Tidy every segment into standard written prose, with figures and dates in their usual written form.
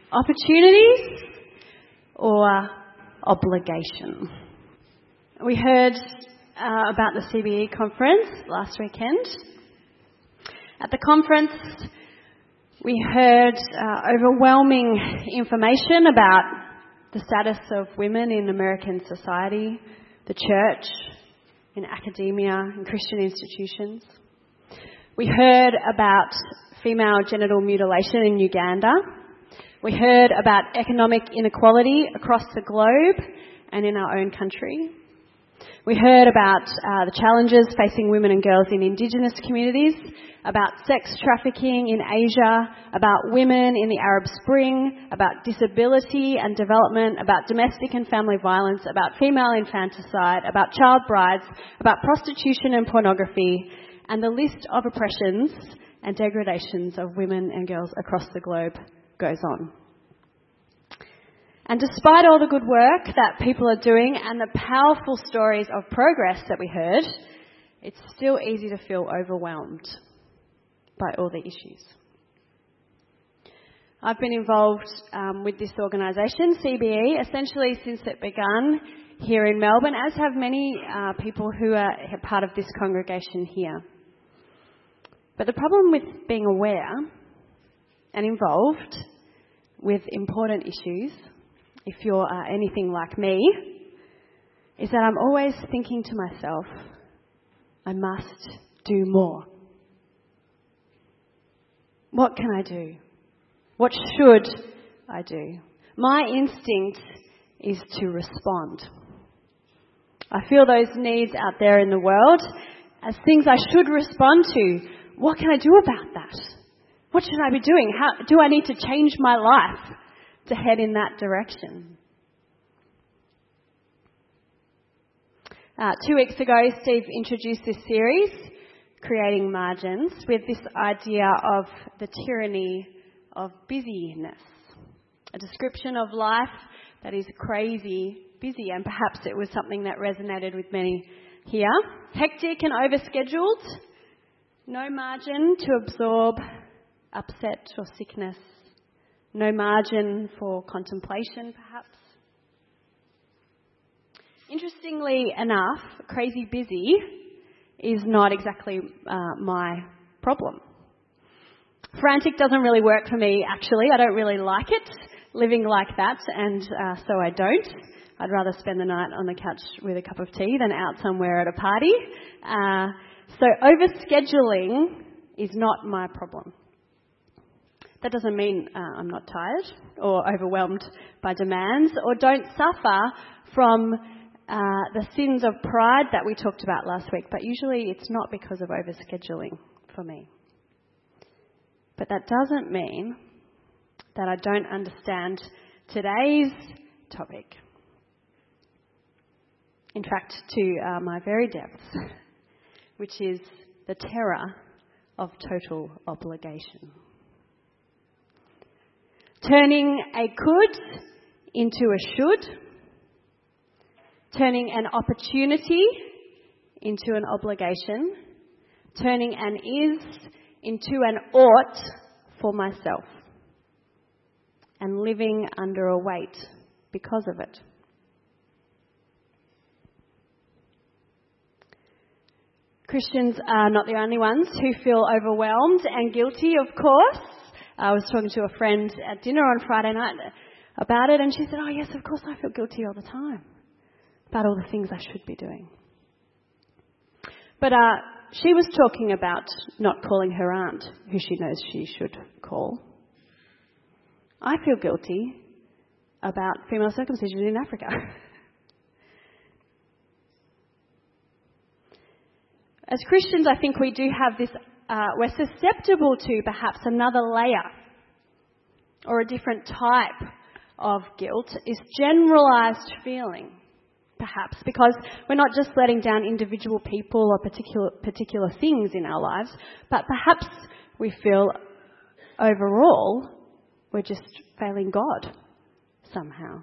Opportunities or obligation? We heard about the CBE conference last weekend. At the conference, we heard overwhelming information about the status of women in American society, the church, in academia, in Christian institutions. We heard about female genital mutilation in Uganda. We heard about economic inequality across the globe and in our own country. We heard about the challenges facing women and girls in Indigenous communities, about sex trafficking in Asia, about women in the Arab Spring, about disability and development, about domestic and family violence, about female infanticide, about child brides, about prostitution and pornography, and the list of oppressions and degradations of women and girls across the globe goes on. And despite all the good work that people are doing and the powerful stories of progress that we heard, it's still easy to feel overwhelmed by all the issues. I've been involved with this organisation, CBE, essentially since it began here in Melbourne, as have many people who are part of this congregation here. But the problem with being aware and involved with important issues, if you're anything like me, is that I'm always thinking to myself, I must do more. What can I do? What should I do? My instinct is to respond. I feel those needs out there in the world as things I should respond to. What can I do about that? What should I be doing? How do I need to change my life to head in that direction? 2 weeks ago, Steve introduced this series, Creating Margins, with this idea of the tyranny of busyness. A description of life that is crazy busy, and perhaps it was something that resonated with many here. Hectic and overscheduled, no margin to absorb upset or sickness, no margin for contemplation perhaps. Interestingly enough, crazy busy is not exactly my problem. Frantic doesn't really work for me, actually. I don't really like it, living like that, and so I don't. I'd rather spend the night on the couch with a cup of tea than out somewhere at a party. So overscheduling is not my problem. That doesn't mean I'm not tired or overwhelmed by demands or don't suffer from the sins of pride that we talked about last week, but usually it's not because of overscheduling for me. But that doesn't mean that I don't understand today's topic. In fact, to my very depths, which is the terror of total obligation. Turning a could into a should, turning an opportunity into an obligation, turning an is into an ought for myself, and living under a weight because of it. Christians are not the only ones who feel overwhelmed and guilty, of course. I was talking to a friend at dinner on Friday night about it, and she said, oh yes, of course I feel guilty all the time about all the things I should be doing. But she was talking about not calling her aunt, who she knows she should call. I feel guilty about female circumcision in Africa. As Christians, I think we do have this, we're susceptible to perhaps another layer or a different type of guilt, is generalised feeling, perhaps, because we're not just letting down individual people or particular things in our lives, but perhaps we feel overall we're just failing God somehow.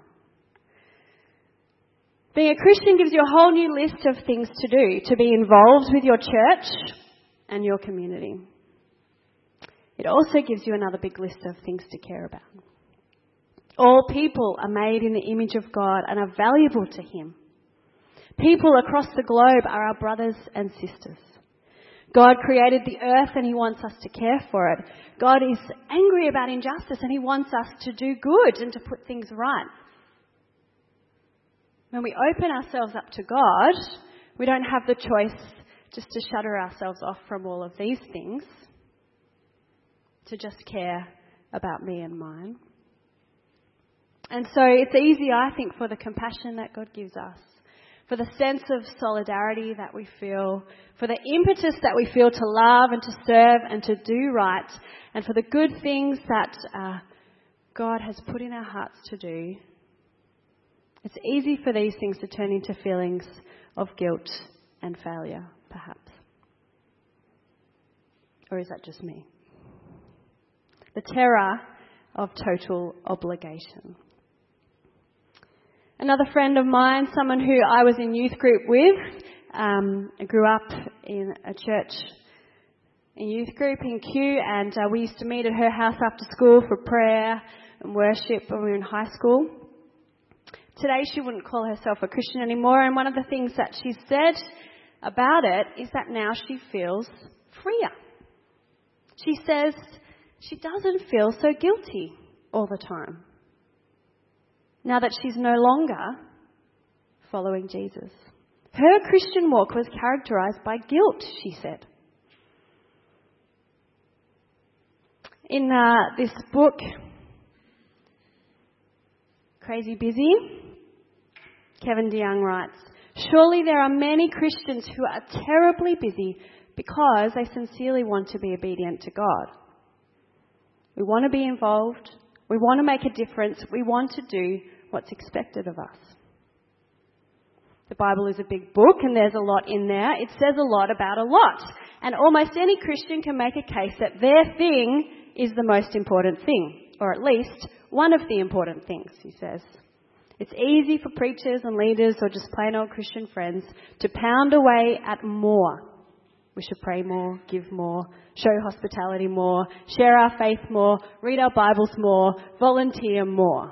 Being a Christian gives you a whole new list of things to do, to be involved with your church and your community. It also gives you another big list of things to care about. All people are made in the image of God and are valuable to Him. People across the globe are our brothers and sisters. God created the earth and He wants us to care for it. God is angry about injustice and He wants us to do good and to put things right. When we open ourselves up to God, we don't have the choice just to shutter ourselves off from all of these things, to just care about me and mine. And so it's easy, I think, for the compassion that God gives us, for the sense of solidarity that we feel, for the impetus that we feel to love and to serve and to do right, and for the good things that God has put in our hearts to do. It's easy for these things to turn into feelings of guilt and failure, perhaps. Or is that just me? The terror of total obligation. Another friend of mine, someone who I was in youth group with, I grew up in a church in youth group in Kew, and we used to meet at her house after school for prayer and worship when we were in high school. Today she wouldn't call herself a Christian anymore, and one of the things that she said about it is that now she feels freer. She says she doesn't feel so guilty all the time, now that she's no longer following Jesus. Her Christian walk was characterized by guilt, she said. In this book, Crazy Busy, Kevin DeYoung writes, "Surely there are many Christians who are terribly busy because they sincerely want to be obedient to God. We want to be involved. We want to make a difference. We want to do what's expected of us." The Bible is a big book and there's a lot in there. It says a lot about a lot. And almost any Christian can make a case that their thing is the most important thing, or at least one of the important things, he says. It's easy for preachers and leaders or just plain old Christian friends to pound away at more. We should pray more, give more, show hospitality more, share our faith more, read our Bibles more, volunteer more.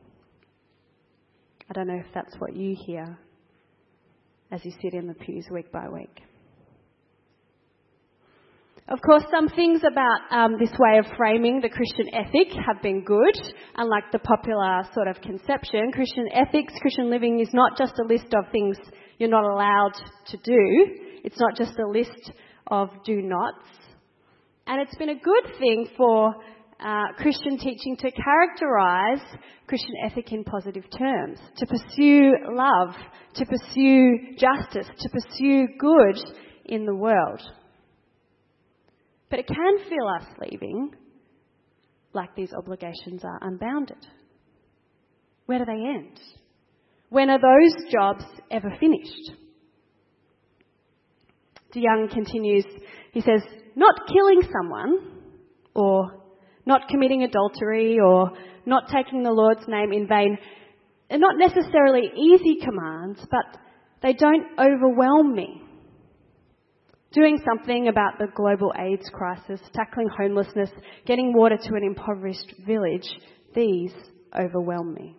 I don't know if that's what you hear as you sit in the pews week by week. Of course, some things about this way of framing the Christian ethic have been good. Unlike the popular sort of conception, Christian ethics, Christian living is not just a list of things you're not allowed to do. It's not just a list of do-nots. And it's been a good thing for Christian teaching to characterise Christian ethic in positive terms, to pursue love, to pursue justice, to pursue good in the world. But it can feel us leaving like these obligations are unbounded. Where do they end? When are those jobs ever finished? DeYoung continues, he says, not killing someone, or not committing adultery, or not taking the Lord's name in vain are not necessarily easy commands, but they don't overwhelm me. Doing something about the global AIDS crisis, tackling homelessness, getting water to an impoverished village, these overwhelm me.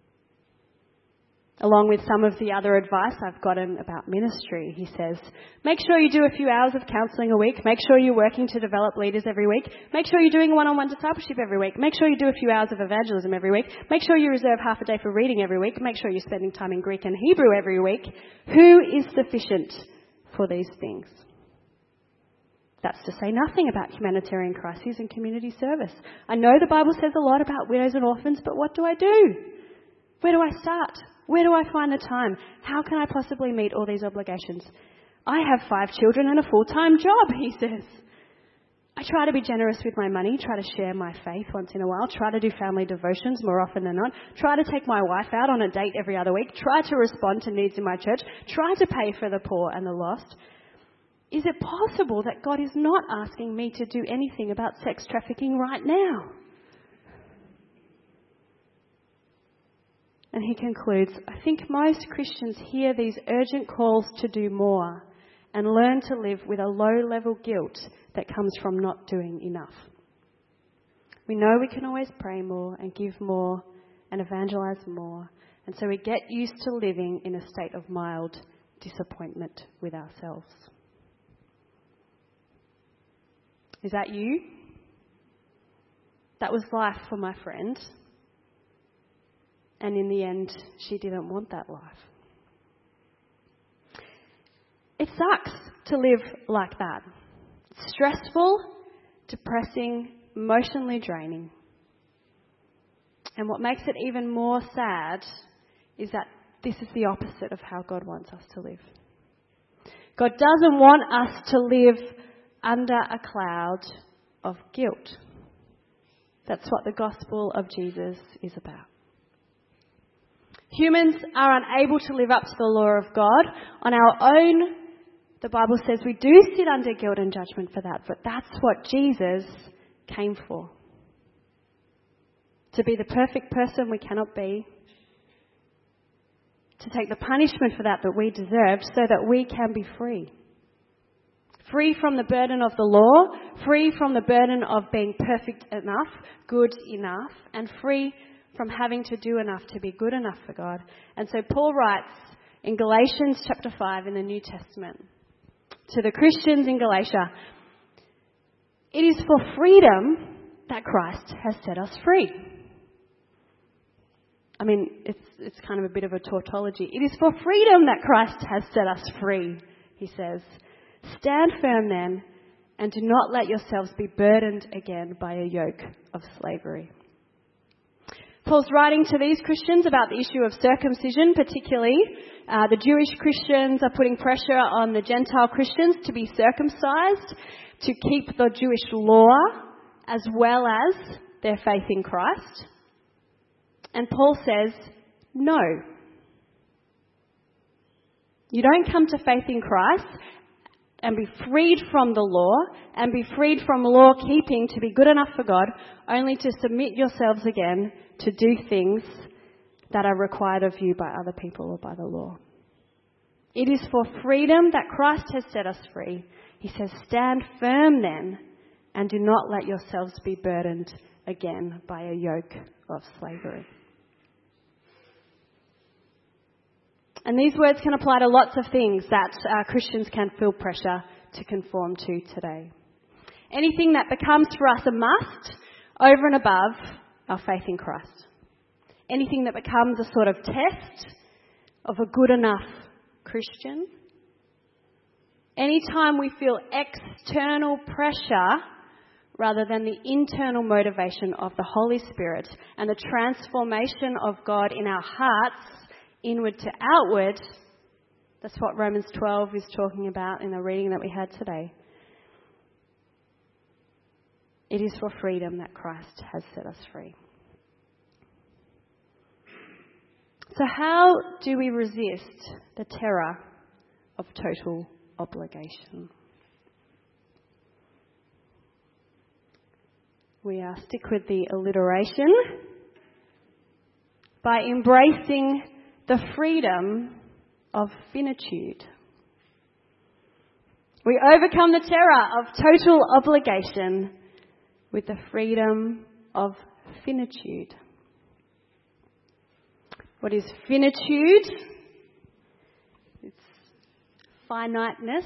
Along with some of the other advice I've gotten about ministry, he says, make sure you do a few hours of counselling a week. Make sure you're working to develop leaders every week. Make sure you're doing one-on-one discipleship every week. Make sure you do a few hours of evangelism every week. Make sure you reserve half a day for reading every week. Make sure you're spending time in Greek and Hebrew every week. Who is sufficient for these things? That's to say nothing about humanitarian crises and community service. I know the Bible says a lot about widows and orphans, but what do I do? Where do I start? Where do I find the time? How can I possibly meet all these obligations? I have 5 children and a full-time job, he says. I try to be generous with my money, try to share my faith once in a while, try to do family devotions more often than not, try to take my wife out on a date every other week, try to respond to needs in my church, try to pay for the poor and the lost. Is it possible that God is not asking me to do anything about sex trafficking right now? And he concludes, I think most Christians hear these urgent calls to do more and learn to live with a low-level guilt that comes from not doing enough. We know we can always pray more and give more and evangelize more. And so we get used to living in a state of mild disappointment with ourselves. Is that you? That was life for my friend. And in the end, she didn't want that life. It sucks to live like that. It's stressful, depressing, emotionally draining. And what makes it even more sad is that this is the opposite of how God wants us to live. God doesn't want us to live under a cloud of guilt. That's what the gospel of Jesus is about. Humans are unable to live up to the law of God on our own. The Bible says we do sit under guilt and judgment for that, but that's what Jesus came for. To be the perfect person we cannot be. To take the punishment for that we deserved so that we can be free. Free from the burden of the law, free from the burden of being perfect enough, good enough, and free from having to do enough to be good enough for God. And so Paul writes in Galatians chapter 5 in the New Testament to the Christians in Galatia, "It is for freedom that Christ has set us free." I mean, it's kind of a bit of a tautology. It is for freedom that Christ has set us free, he says. "Stand firm then, and do not let yourselves be burdened again by a yoke of slavery." Paul's writing to these Christians about the issue of circumcision, particularly. The Jewish Christians are putting pressure on the Gentile Christians to be circumcised, to keep the Jewish law, as well as their faith in Christ. And Paul says, no. You don't come to faith in Christ and be freed from the law and be freed from law keeping to be good enough for God, only to submit yourselves again to do things that are required of you by other people or by the law. It is for freedom that Christ has set us free. He says, stand firm then, and do not let yourselves be burdened again by a yoke of slavery. And these words can apply to lots of things that Christians can feel pressure to conform to today. Anything that becomes for us a must over and above our faith in Christ. Anything that becomes a sort of test of a good enough Christian. Anytime we feel external pressure rather than the internal motivation of the Holy Spirit and the transformation of God in our hearts, inward to outward, that's what Romans 12 is talking about in the reading that we had today. It is for freedom that Christ has set us free. So how do we resist the terror of total obligation? We stick with the alliteration by embracing the freedom of finitude. We overcome the terror of total obligation with the freedom of finitude. What is finitude? It's finiteness.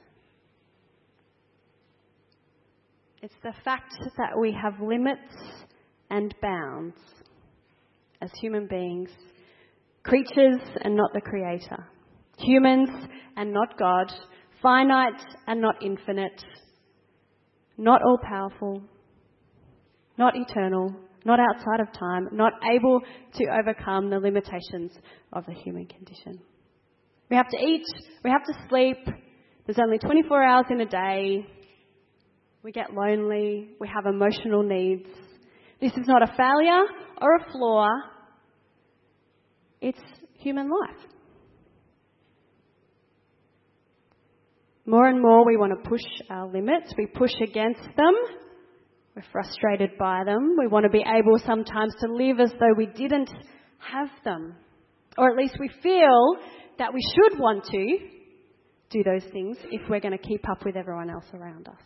It's the fact that we have limits and bounds as human beings, creatures and not the Creator, humans and not God, finite and not infinite, not all-powerful, not eternal, not outside of time, not able to overcome the limitations of the human condition. We have to eat, we have to sleep, there's only 24 hours in a day, we get lonely, we have emotional needs. This is not a failure or a flaw, it's human life. More and more we want to push our limits, we push against them. We're frustrated by them. We want to be able sometimes to live as though we didn't have them. Or at least we feel that we should want to do those things if we're going to keep up with everyone else around us.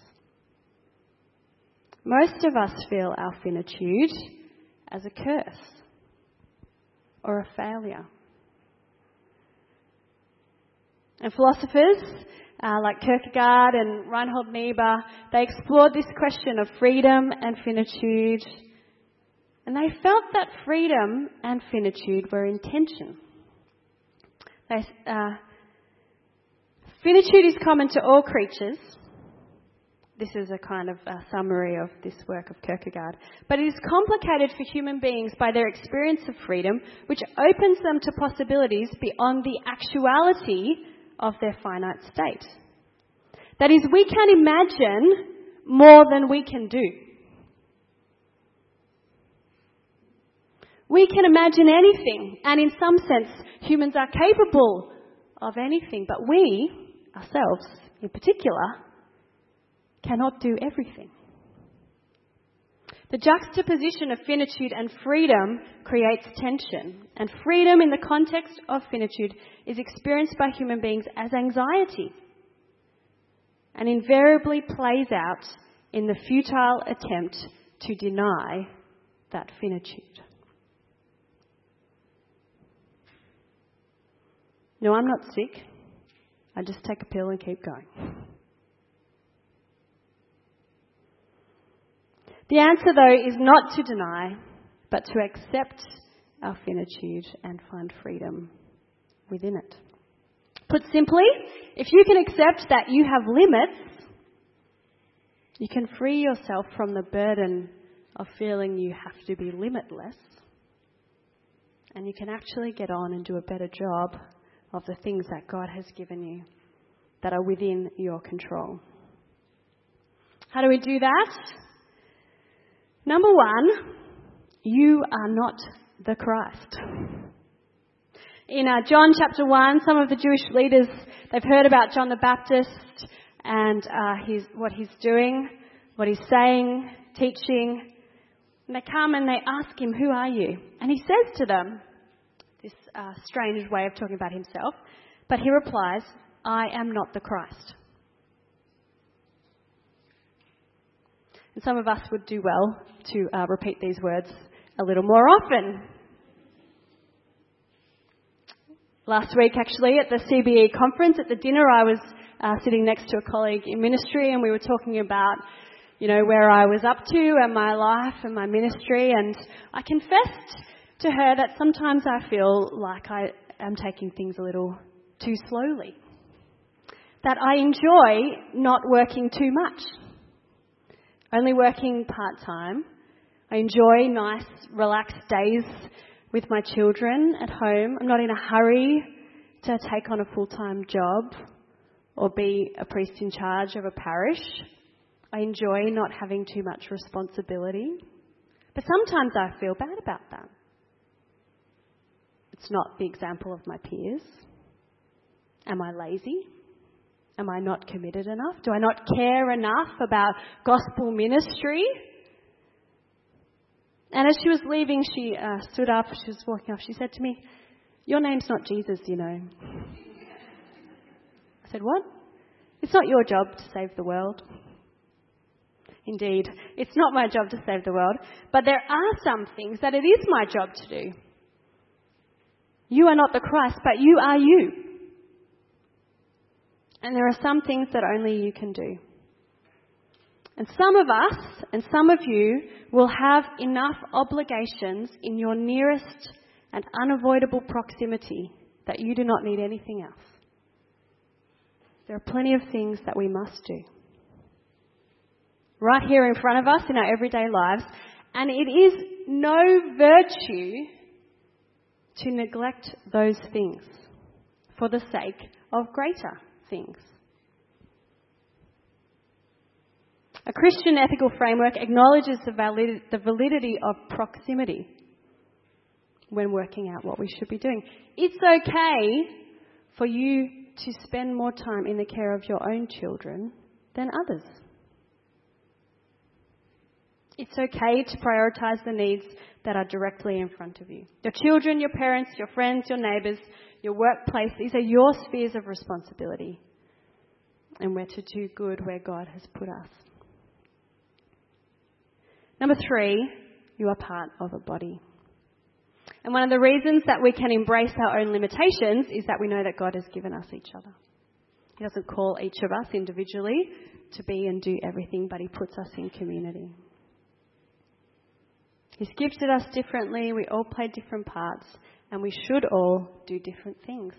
Most of us feel our finitude as a curse. or a failure. And philosophers like Kierkegaard and Reinhold Niebuhr, they explored this question of freedom and finitude, and they felt that freedom and finitude were in tension. Finitude is common to all creatures. This is a kind of a summary of this work of Kierkegaard. But it is complicated for human beings by their experience of freedom, which opens them to possibilities beyond the actuality of their finite state. That is, we can imagine more than we can do. We can imagine anything, and in some sense, humans are capable of anything, but we, ourselves in particular, cannot do everything. The juxtaposition of finitude and freedom creates tension, and freedom in the context of finitude is experienced by human beings as anxiety, and invariably plays out in the futile attempt to deny that finitude. No, I'm not sick. I just take a pill and keep going. The answer, though, is not to deny, but to accept our finitude and find freedom within it. Put simply, if you can accept that you have limits, you can free yourself from the burden of feeling you have to be limitless, and you can actually get on and do a better job of the things that God has given you that are within your control. How do we do that? Number one, you are not the Christ. In John chapter 1, some of the Jewish leaders, they've heard about John the Baptist and what he's doing, what he's saying, teaching. And they come and they ask him, "Who are you?" And he says to them, this strange way of talking about himself, but he replies, "I am not the Christ." And some of us would do well to repeat these words a little more often. Last week, actually, at the CBE conference, at the dinner, I was sitting next to a colleague in ministry, and we were talking about, where I was up to and my life and my ministry. And I confessed to her that sometimes I feel like I am taking things a little too slowly. That I enjoy not working too much. Only working part-time. I enjoy nice, relaxed days with my children at home. I'm not in a hurry to take on a full-time job or be a priest in charge of a parish. I enjoy not having too much responsibility. But sometimes I feel bad about that. It's not the example of my peers. Am I lazy? Am I not committed enough? Do I not care enough about gospel ministry? And as she was leaving, she stood up, she was walking off, she said to me, "Your name's not Jesus, I said, "What?" "It's not your job to save the world." Indeed, it's not my job to save the world, but there are some things that it is my job to do. You are not the Christ, but you are you. And there are some things that only you can do. And some of us, and some of you, will have enough obligations in your nearest and unavoidable proximity that you do not need anything else. There are plenty of things that we must do. Right here in front of us in our everyday lives. And it is no virtue to neglect those things for the sake of greater things. A Christian ethical framework acknowledges the validity of proximity when working out what we should be doing. It's okay for you to spend more time in the care of your own children than others. It's okay to prioritise the needs that are directly in front of you. Your children, your parents, your friends, your neighbours, your workplace, these are your spheres of responsibility. And we're to do good where God has put us. Number 3, you are part of a body. And one of the reasons that we can embrace our own limitations is that we know that God has given us each other. He doesn't call each of us individually to be and do everything, but he puts us in community. He's gifted us differently. We all play different parts, and we should all do different things.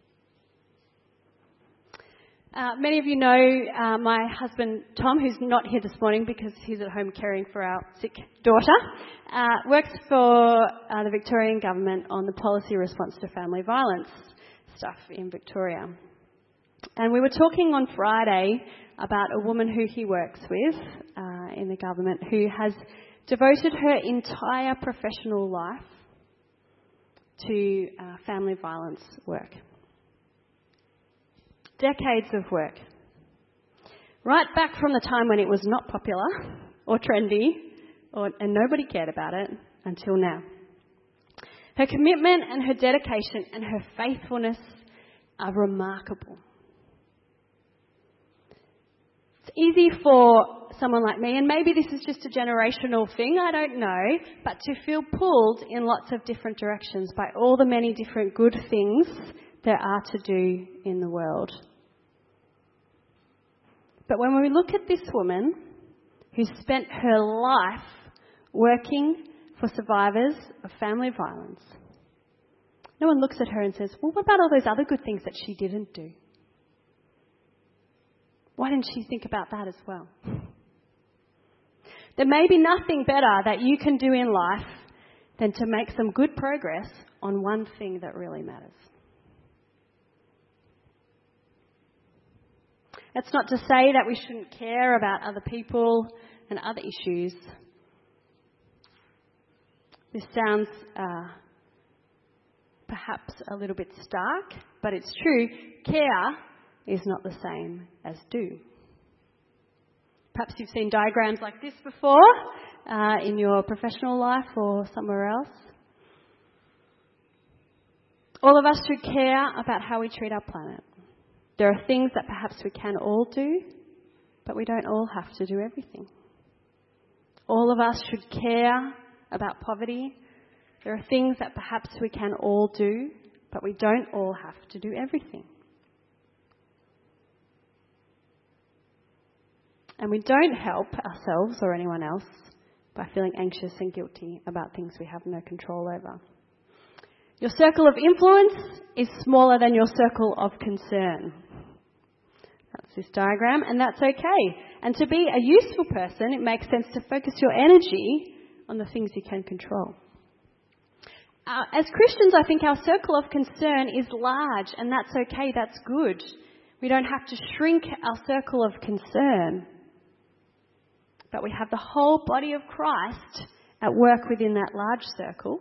Many of you know my husband Tom, who's not here this morning because he's at home caring for our sick daughter, works for the Victorian government on the policy response to family violence stuff in Victoria. And we were talking on Friday about a woman who he works with in the government who has devoted her entire professional life to family violence work. Decades of work. Right back from the time when it was not popular or trendy and nobody cared about it until now. Her commitment and her dedication and her faithfulness are remarkable. It's easy for someone like me, and maybe this is just a generational thing, I don't know, but to feel pulled in lots of different directions by all the many different good things there are to do in the world. But when we look at this woman who spent her life working for survivors of family violence, no one looks at her and says, well, what about all those other good things that she didn't do? Why didn't she think about that as well? There may be nothing better that you can do in life than to make some good progress on one thing that really matters. That's not to say that we shouldn't care about other people and other issues. This sounds perhaps a little bit stark, but it's true. Care is not the same as do. Perhaps you've seen diagrams like this before in your professional life or somewhere else. All of us should care about how we treat our planet. There are things that perhaps we can all do, but we don't all have to do everything. All of us should care about poverty. There are things that perhaps we can all do, but we don't all have to do everything. And we don't help ourselves or anyone else by feeling anxious and guilty about things we have no control over. Your circle of influence is smaller than your circle of concern. That's this diagram, and that's okay. And to be a useful person, it makes sense to focus your energy on the things you can control. As Christians, I think our circle of concern is large, and that's okay, that's good. We don't have to shrink our circle of concern. But we have the whole body of Christ at work within that large circle,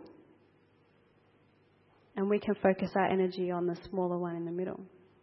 and we can focus our energy on the smaller one in the middle.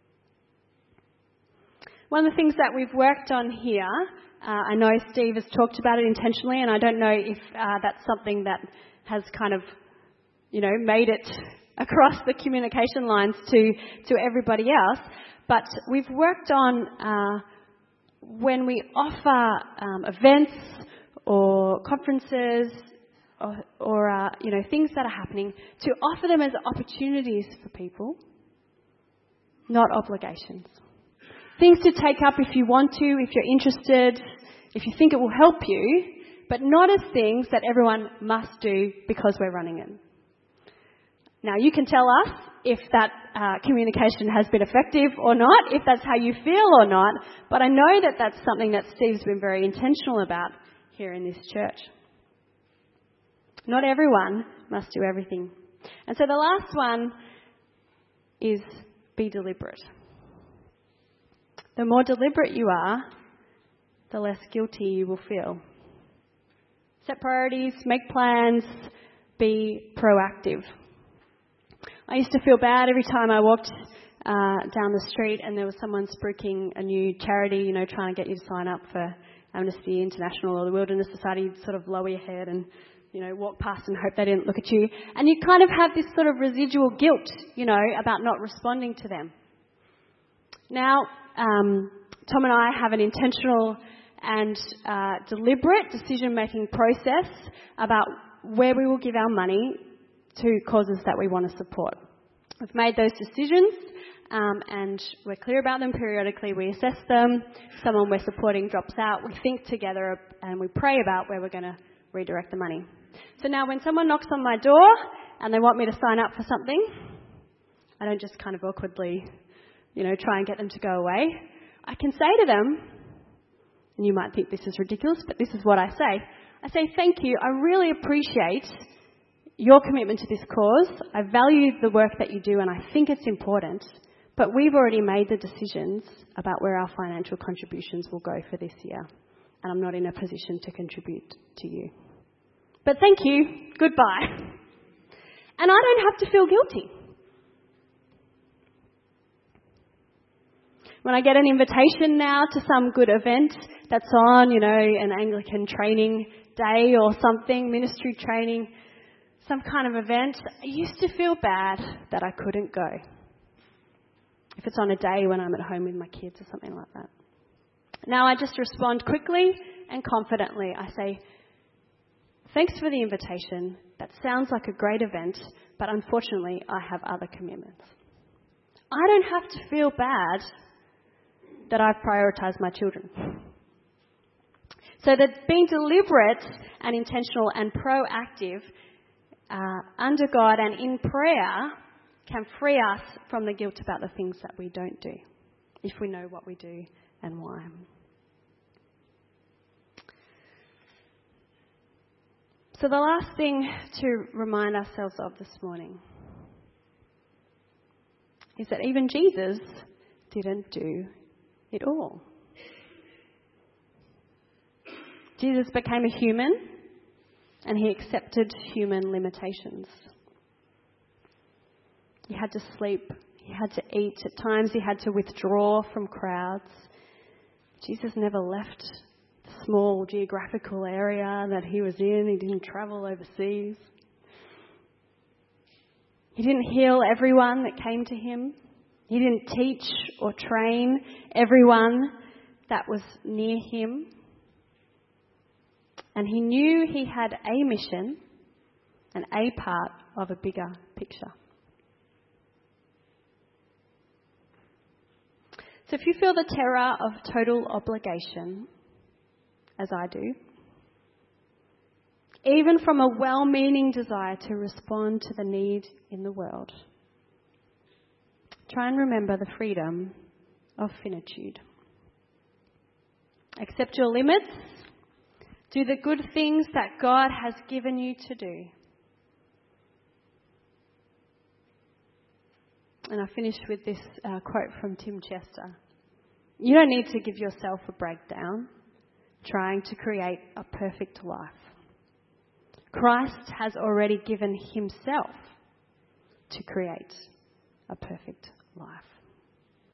One of the things that we've worked on here, I know Steve has talked about it intentionally, and I don't know if that's something that has kind of, made it across the communication lines to everybody else, but we've worked on when we offer events or conferences or things that are happening, to offer them as opportunities for people, not obligations. Things to take up if you want to, if you're interested, if you think it will help you, but not as things that everyone must do because we're running it. Now, you can tell us if that communication has been effective or not, if that's how you feel or not, but I know that that's something that Steve's been very intentional about here in this church. Not everyone must do everything. And so the last one is be deliberate. The more deliberate you are, the less guilty you will feel. Set priorities, make plans, be proactive. I used to feel bad every time I walked down the street and there was someone spruiking a new charity, trying to get you to sign up for Amnesty International or the Wilderness Society. You'd sort of lower your head and, walk past and hope they didn't look at you. And you kind of have this sort of residual guilt, about not responding to them. Now, Tom and I have an intentional and deliberate decision-making process about where we will give our money to causes that we want to support. We've made those decisions and we're clear about them. Periodically we assess them. Someone we're supporting drops out. We think together and we pray about where we're going to redirect the money. So now when someone knocks on my door and they want me to sign up for something, I don't just kind of awkwardly, try and get them to go away. I can say to them, and you might think this is ridiculous, but this is what I say. I say, thank you. I really appreciate your commitment to this cause. I value the work that you do and I think it's important. But we've already made the decisions about where our financial contributions will go for this year. And I'm not in a position to contribute to you. But thank you. Goodbye. And I don't have to feel guilty. When I get an invitation now to some good event that's on, an Anglican training day or something, ministry training, some kind of event, I used to feel bad that I couldn't go. If it's on a day when I'm at home with my kids or something like that. Now I just respond quickly and confidently. I say, thanks for the invitation. That sounds like a great event, but unfortunately I have other commitments. I don't have to feel bad that I've prioritised my children. So that being deliberate and intentional and proactive under God and in prayer can free us from the guilt about the things that we don't do, if we know what we do and why. So the last thing to remind ourselves of this morning is that even Jesus didn't do it all. Jesus became a human and he accepted human limitations. He had to sleep, he had to eat, at times he had to withdraw from crowds. Jesus never left the small geographical area that he was in. He didn't travel overseas. He didn't heal everyone that came to him. He didn't teach or train everyone that was near him. And he knew he had a mission and a part of a bigger picture. So if you feel the terror of total obligation, as I do, even from a well-meaning desire to respond to the need in the world, try and remember the freedom of finitude. Accept your limits. Do the good things that God has given you to do. And I finish with this quote from Tim Chester. You don't need to give yourself a breakdown trying to create a perfect life. Christ has already given himself to create a perfect life.